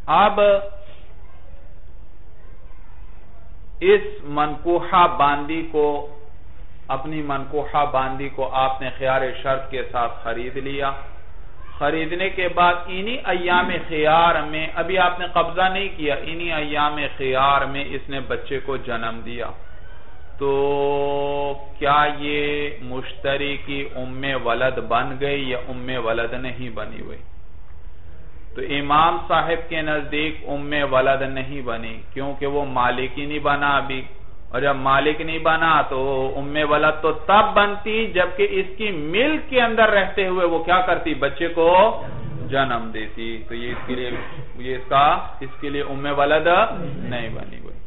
Speaker 2: اب اس منکوحہ باندی کو، اپنی منکوحہ باندی کو آپ نے خیار شرط کے ساتھ خرید لیا. خریدنے کے بعد انہی ایام خیار میں، ابھی آپ نے قبضہ نہیں کیا، انہی ایام خیار میں اس نے بچے کو جنم دیا، تو کیا یہ مشتری کی ام ولد بن گئی یا ام ولد نہیں بنی ہوئی؟ تو امام صاحب کے نزدیک ام ولد نہیں بنی، کیونکہ وہ مالک ہی نہیں بنا ابھی، اور جب مالک نہیں بنا تو ام ولد تو تب بنتی جبکہ اس کی ملک کے اندر رہتے ہوئے وہ کیا کرتی؟ بچے کو جنم دیتی. تو یہ اس کے لیے ام ولد نہیں بنی ہوئی.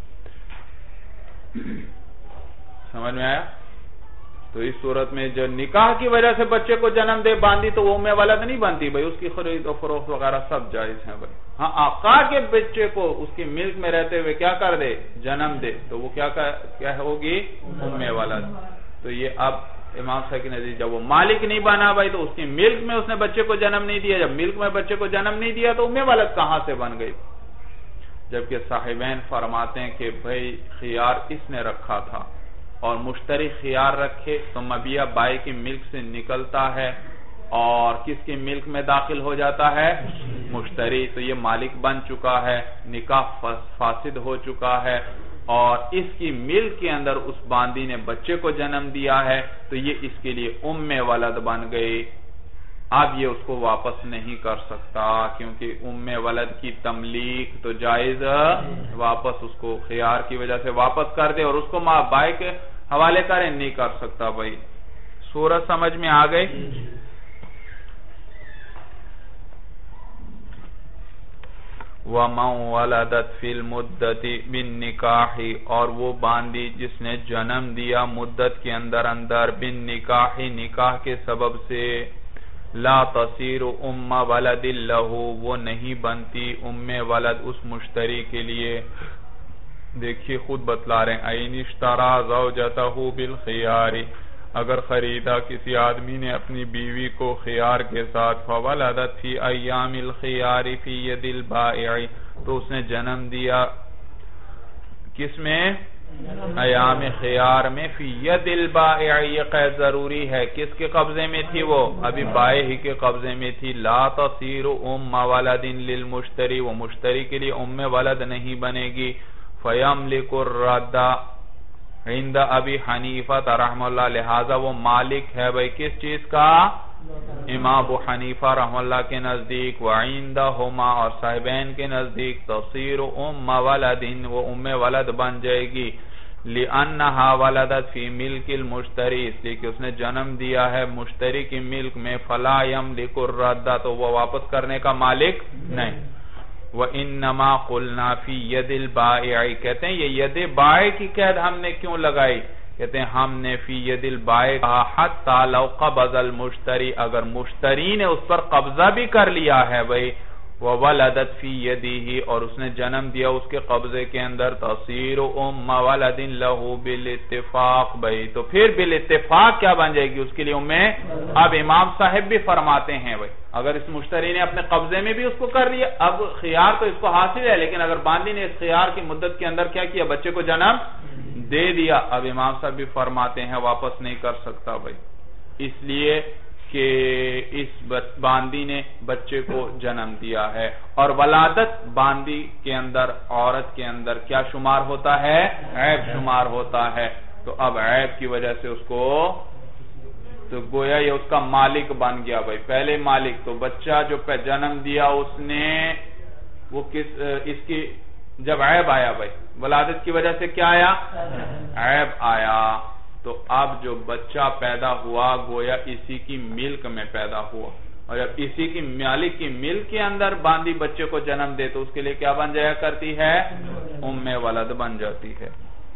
Speaker 2: سمجھ میں آیا؟ تو اس صورت میں جو نکاح کی وجہ سے بچے کو جنم دے باندھی تو وہ ام ولد نہیں بنتی بھائی، اس کی خرید و فروخت وغیرہ سب جائز ہیں بھائی. ہاں آقا کے بچے کو اس کی ملک میں رہتے ہوئے کیا کر دے؟ جنم دے، تو وہ کیا ہوگی؟ ام ولد. تو یہ اب امام صاحب کے نزدیک جب وہ مالک نہیں بنا بھائی تو اس کی ملک میں اس نے بچے کو جنم نہیں دیا، جب ملک میں بچے کو جنم نہیں دیا تو ام ولد کہاں سے بن گئی؟ جبکہ صاحبین فرماتے ہیں کہ بھائی خیار اس نے رکھا تھا اور مشتری خیار رکھے تو مبیع بائی کی ملک سے نکلتا ہے اور کس کی ملک میں داخل ہو جاتا ہے؟ مشتری. تو یہ مالک بن چکا ہے، نکاح فاسد ہو چکا ہے اور اس کی ملک کے اندر اس باندی نے بچے کو جنم دیا ہے، تو یہ اس کے لیے ام ولد بن گئی. اب یہ اس کو واپس نہیں کر سکتا کیونکہ ام ولد کی تملیک تو جائز، واپس اس کو خیار کی وجہ سے واپس کر دے اور اس کو ماں بائی کے حوالے کرے، نہیں کر سکتا بھائی. سورت سمجھ میں آ گئی؟ وَمَنْ وَلَدَتْ فِي الْمُدَّةِ بِالنِّكَاحِ، اور وہ باندی جس نے جنم دیا مدت کے اندر بالنکاح، نکاح کے سبب سے، لا تصیر ام ولد لہو، وہ نہیں بنتی ام ولد اس مشتری کے لیے. دیکھیے خود بتلا رہے ہیں، این اشترا زوجتہ بالخیار، اگر خریدا کسی آدمی نے اپنی بیوی کو خیار کے ساتھ، فولدت فی ایام الخیار فی ید البائع، تو اس نے جنم دیا کس میں؟ ایام خیار میں، فی ید البائع، یہ قید ضروری ہے، کس کے قبضے میں تھی؟ وہ ابھی بائع ہی کے قبضے میں تھی. لا تصیر ام ولد للمشتری، وہ مشتری کے لیے ام ولد نہیں بنے گی. فیملک الرد عند ابی حنیفہ رحمہ اللہ، لہذا وہ مالک ہے بھئی کس چیز کا؟ امام ابو حنیفہ رحمہ اللہ کے نزدیک، وعندہما، اور صاحبین کے نزدیک، تصیر ام ولد، وہ ام ولد بن جائے گی. لِأَنَّهَا وَلَدَتْ فِي مِلْكِ الْمُشْتَرِ، اس لیے کہ اس نے جنم دیا ہے مشتری کی ملک میں. فَلَا يَمْلِكُ الرَّدَّ، تو وہ واپس کرنے کا مالک نہیں. وَإِنَّمَا قُلْنَا فِي يَدِ الْبَائِعِ، کہتے ہیں یہ ید بائع کی قید ہم نے کیوں لگائی؟ کہتے ہیں ہم نے فی ید البائع کہا حتی لو قبض المشتری، اگر مشتری نے اس پر قبضہ بھی کر لیا ہے بھئی، وولدت فی یدیہ، اور اس نے جنم دیا اس کے قبضے کے اندر، تصیر ام ولد لہو بالاتفاق، بھئی تو پھر بالاتفاق کیا بن جائے گی اس کے لیے امیں؟ اب امام صاحب بھی فرماتے ہیں بھئی اگر اس مشتری نے اپنے قبضے میں بھی اس کو کر لیا، اب خیار تو اس کو حاصل ہے، لیکن اگر باندی نے اس خیار کی مدت کے اندر کیا کیا؟ بچے کو جنم دے دیا. اب امام صاحب بھی فرماتے ہیں واپس نہیں کر سکتا بھئی، اس لیے کہ اس باندی نے بچے کو جنم دیا ہے. اور ولادت باندی کے اندر، عورت کے اندر کیا شمار ہوتا ہے؟ عیب شمار ہوتا ہے. تو اب عیب کی وجہ سے اس کو تو گویا یہ اس کا مالک بن گیا بھائی. پہلے مالک تو بچہ جو پہ جنم دیا اس نے، وہ اس کی جب عیب آیا بھائی، ولادت کی وجہ سے کیا آیا؟ عیب آیا. تو اب جو بچہ پیدا ہوا گویا اسی کی ملک میں پیدا ہوا، اور جب اسی کی مالک کی ملک کے اندر باندی بچے کو جنم دے تو اس کے لیے کیا بن جایا کرتی ہے؟ ام ولد بن جاتی ہے.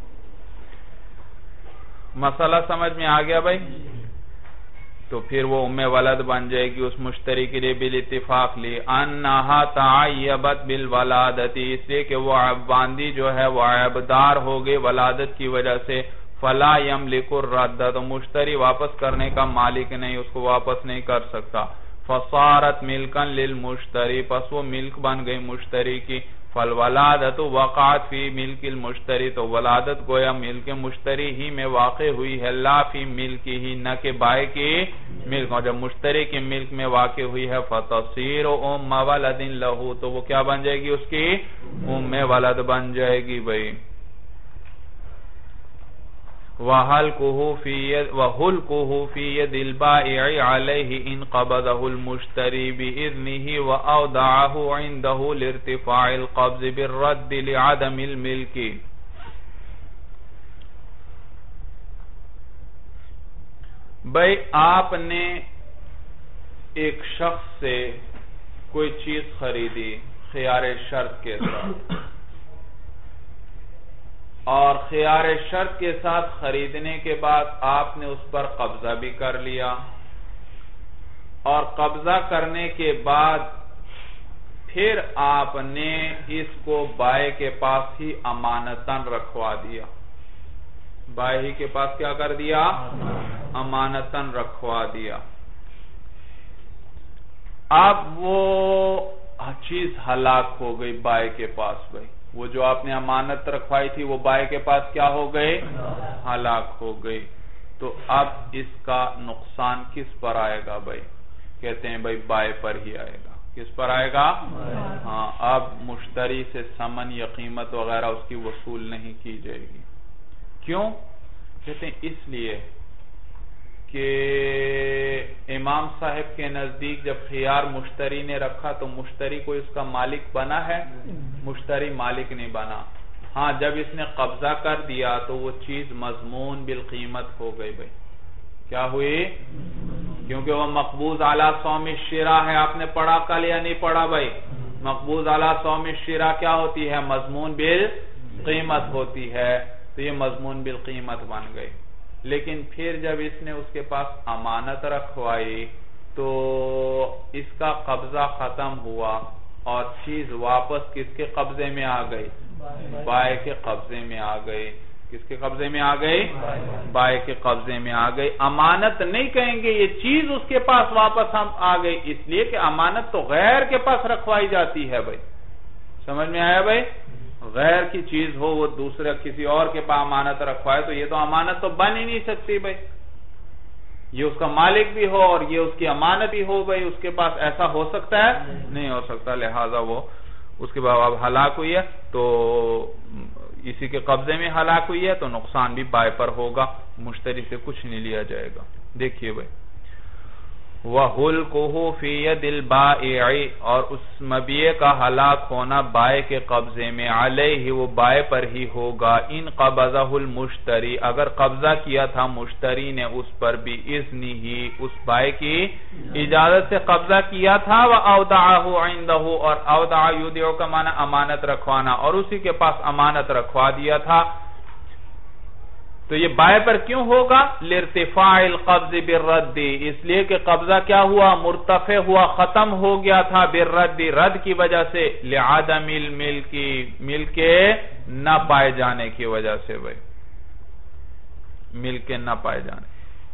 Speaker 2: مسئلہ سمجھ میں آ گیا بھائی؟ تو پھر وہ ام ولد بن جائے گی اس مشتری کے لیے بالاتفاق لی انہا تعیبت بالولادت، اس لیے کہ وہ باندی جو ہے وہ عیبدار ہو گئی ولادت کی وجہ سے. فلا یملک الرد، تو مشتری واپس کرنے کا مالک نہیں، اس کو واپس نہیں کر سکتا. فصارت ملکا للمشتری، پس وہ ملک بن گئی مشتری کی. فالولادت وقعت فی ملک المشتری، تو ولادت گویا ملک مشتری ہی میں واقع ہوئی ہے، لا فی ملک ہی، نہ کہ بائے کی ملک. اور جب مشتری کی ملک میں واقع ہوئی ہے فتصیر ام ولد لہو، تو وہ کیا بن جائے گی؟ اس کی ام ولد بن جائے گی بھئی. وَحُلْقُهُ فِي يَدِ الْبَائِعِ عَلَيْهِ إِنْ قَبَضَهُ الْمُشْتَرِي بِإِذْنِهِ وَأَوْدَعَهُ عِنْدَهُ لِارْتِفَاعِ الْقَبْضِ بِالرَّدِّ لِعَدَمِ الْمِلْكِ. بھئی آپ نے ایک شخص سے کوئی چیز خریدی خیار شرط کے ساتھ، اور خیار شرط کے ساتھ خریدنے کے بعد آپ نے اس پر قبضہ بھی کر لیا، اور قبضہ کرنے کے بعد پھر آپ نے اس کو بائع کے پاس ہی امانتاً رکھوا دیا. بائع ہی کے پاس کیا کر دیا؟ امانتاً رکھوا دیا. اب وہ چیز ہلاک ہو گئی بائع کے پاس. بھائی وہ جو آپ نے امانت رکھوائی تھی وہ بائع کے پاس کیا ہو گئے؟ ہلاک ہو گئی. تو اب اس کا نقصان کس پر آئے گا بھائی؟ کہتے ہیں بھائی بائع پر ہی آئے گا. کس پر آئے گا؟ ہاں. اب مشتری سے ثمن یا قیمت وغیرہ اس کی وصول نہیں کی جائے گی. کیوں؟ کہتے ہیں اس لیے کہ امام صاحب کے نزدیک جب خیار مشتری نے رکھا تو مشتری کو اس کا مالک بنا ہے؟ مشتری مالک نہیں بنا. ہاں جب اس نے قبضہ کر دیا تو وہ چیز مضمون بالقیمت ہو گئی. بھائی کیا ہوئی؟ کیونکہ وہ مقبوض علی صوم الشراء ہے. آپ نے پڑھا کل یا نہیں پڑھا بھائی؟ مقبوض علی صوم الشراء کیا ہوتی ہے؟ مضمون بالقیمت ہوتی ہے. تو یہ مضمون بالقیمت بن گئی. لیکن پھر جب اس نے اس کے پاس امانت رکھوائی تو اس کا قبضہ ختم ہوا اور چیز واپس کس کے قبضے میں آ گئی؟ بائع کے قبضے میں آ گئی. کس کے قبضے میں آ گئی؟ بائع کے قبضے میں آ گئی. امانت نہیں کہیں گے، یہ چیز اس کے پاس واپس ہم آ گئی، اس لیے کہ امانت تو غیر کے پاس رکھوائی جاتی ہے. بھائی سمجھ میں آیا بھائی؟ غیر کی چیز ہو وہ دوسرے کسی اور کے پاس امانت رکھوائے تو یہ تو امانت تو بن ہی نہیں سکتی. بھائی یہ اس کا مالک بھی ہو اور یہ اس کی امانت بھی ہو. بھائی اس کے پاس ایسا ہو سکتا ہے؟ نہیں ہو سکتا. لہذا وہ اس کے بعد اب ہلاک ہوئی ہے تو اسی کے قبضے میں ہلاک ہوئی ہے تو نقصان بھی بائع پر ہوگا، مشتری سے کچھ نہیں لیا جائے گا. دیکھیے بھائی وَحُلْقُهُ فِي يَدِ الْبَائِعِ، اور اس مبیع کا ہلاک ہونا بائع کے قبضے میں، علیہ وہ بائع پر ہی ہوگا. ان قبضہ المشتری، اگر قبضہ کیا تھا مشتری نے اس پر بھی اذنہ، اس بائع کی اجازت سے قبضہ کیا تھا. وَأَوْدَعَهُ عِنْدَهُ، اور اودع یودع کا معنی امانت رکھوانا، اور اسی کے پاس امانت رکھوا دیا تھا. تو یہ بائع پر کیوں ہوگا؟ لارتفاع القبض بالرد، اس لیے کہ قبضہ کیا ہوا؟ مرتفع ہوا، ختم ہو گیا تھا. بالرد، رد کی وجہ سے. لعدم الملک، ملک کے نہ پائے جانے کی وجہ سے. بھائی ملک کے نہ پائے جانے.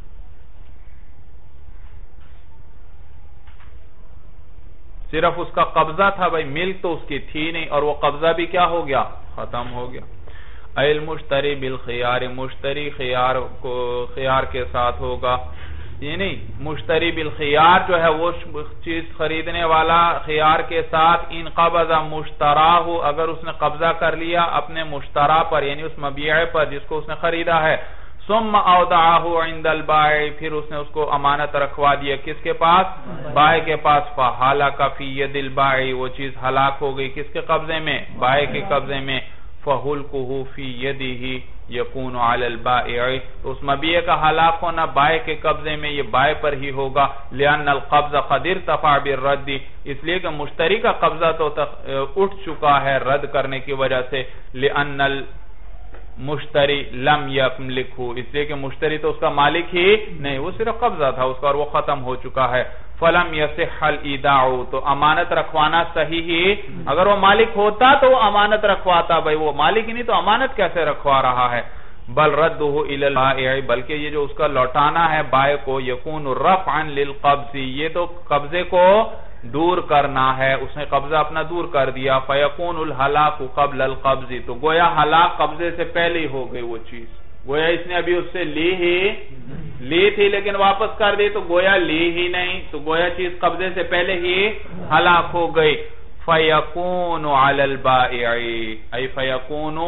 Speaker 2: صرف اس کا قبضہ تھا بھائی، ملک تو اس کی تھی نہیں، اور وہ قبضہ بھی کیا ہو گیا؟ ختم ہو گیا. المشتری بالخیار، مشتری خیار کے ساتھ ہوگا. یعنی مشتری بالخیار جو ہے وہ چیز خریدنے والا خیار کے ساتھ. ان قبض مشتراہ، اگر اس نے قبضہ کر لیا اپنے مشترا پر یعنی اس مبیع پر جس کو اس نے خریدا ہے. ثم اودعہ عند البائع، پھر اس نے اس کو امانت رکھوا دیا کس کے پاس؟ بائع کے پاس. فہلک فی ید البائع، وہ چیز ہلاک ہو گئی کس کے قبضے میں؟ بائع کے قبضے میں. فَحُلْقُهُ فِي يَدِهِ يَكُونُ عَلَى الْبَائِعِ، تو اس مبیع کا ہلاک ہونا بائع کے قبضے میں یہ بائع پر ہی ہوگا. لِأَنَّ الْقَبْضَ قَدْ ارْتَفَعَ بِالرَّدِّ، اس لیے کہ مشتری کا قبضہ تو اٹھ چکا ہے رد کرنے کی وجہ سے. لِأَنَّ الْمُشْتَرِ لَمْ يَمْلِكْهُ، اس لیے کہ مشتری تو اس کا مالک ہی نہیں، وہ صرف قبضہ تھا اس کا اور وہ ختم ہو چکا ہے. فَلَمْ يَصِحَّ الْإِيدَاعُ، تو امانت رکھوانا صحیح ہی. اگر وہ مالک ہوتا تو وہ امانت رکھواتا. بھائی وہ مالک ہی نہیں تو امانت کیسے رکھوا رہا ہے؟ بل ردہ الی البائع، بلکہ یہ جو اس کا لوٹانا ہے بائع کو، یکون رفعا للقبض، یہ تو قبضے کو دور کرنا ہے، اس نے قبضہ اپنا دور کر دیا، فیکون الہلاک قبل القبض، تو گویا ہلاک قبضے سے پہلے ہی ہو گئی وہ چیز، گویا اس نے ابھی اس سے لی تھی لیکن واپس کر دی تو گویا لی ہی نہیں، تو گویا چیز قبضے سے پہلے ہی ہلاک ہو گئی۔ فیکون علی البائع، ای فیکون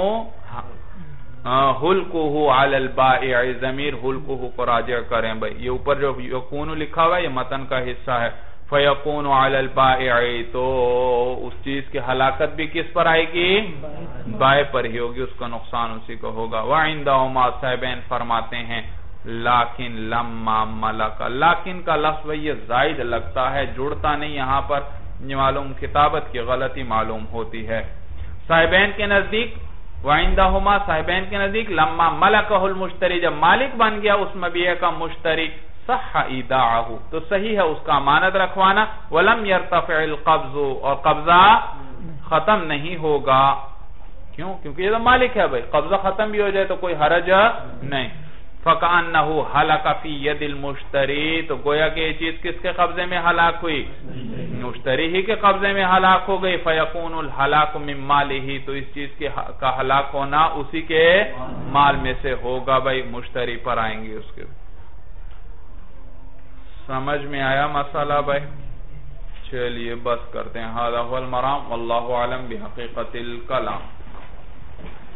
Speaker 2: حلقہ علی البائع، ضمیر حلقہ کو راجع کریں بھائی، یہ اوپر جو یکون لکھا ہوا ہے یہ متن کا حصہ ہے، فیکون علی البائع، تو اس چیز کی ہلاکت بھی کس پر آئے گی؟ بائع پر ہی ہوگی، اس کا نقصان اسی کو ہوگا۔ وعندہما صاحبین فرماتے ہیں لیکن لما ملک، لیکن کا لفظ یہ زائد لگتا ہے، جڑتا نہیں یہاں پر، یہ معلوم کتابت کی غلطی معلوم ہوتی ہے۔ صاحبین کے نزدیک وعندہما، صاحبین کے نزدیک لما ملکہ المشتری، جب مالک بن گیا اس مبیع کا مشتری، صح ایداعہ، تو صحیح ہے اس کا امانت رکھوانا، ولم یرتفع القبض، اور قبضہ ختم نہیں ہوگا، کیوں؟ کیونکہ یہ تو مالک ہے بھائی، قبضہ ختم بھی ہو جائے تو کوئی حرج نہیں۔ فَكَأَنَّهُ حَلَقَ فِي يَدِ الْمُشْتَرِي، تو گویا کہ یہ چیز کس کے قبضے میں ہلاک ہوئی؟ مشتری ہی کے قبضے میں ہلاک ہو گئی۔ فَيَكُونُ الْحَلَاقُ مِن مَالِهِ، تو اس چیز کا ہلاک ہونا اسی کے مال میں سے ہوگا بھائی، مشتری پر آئیں گے اس کے۔ سمجھ میں آیا مسئلہ بھائی؟ چلیے بس کرتے ہیں، هذا هو المرام واللہ اعلم بحقیقت الکلام۔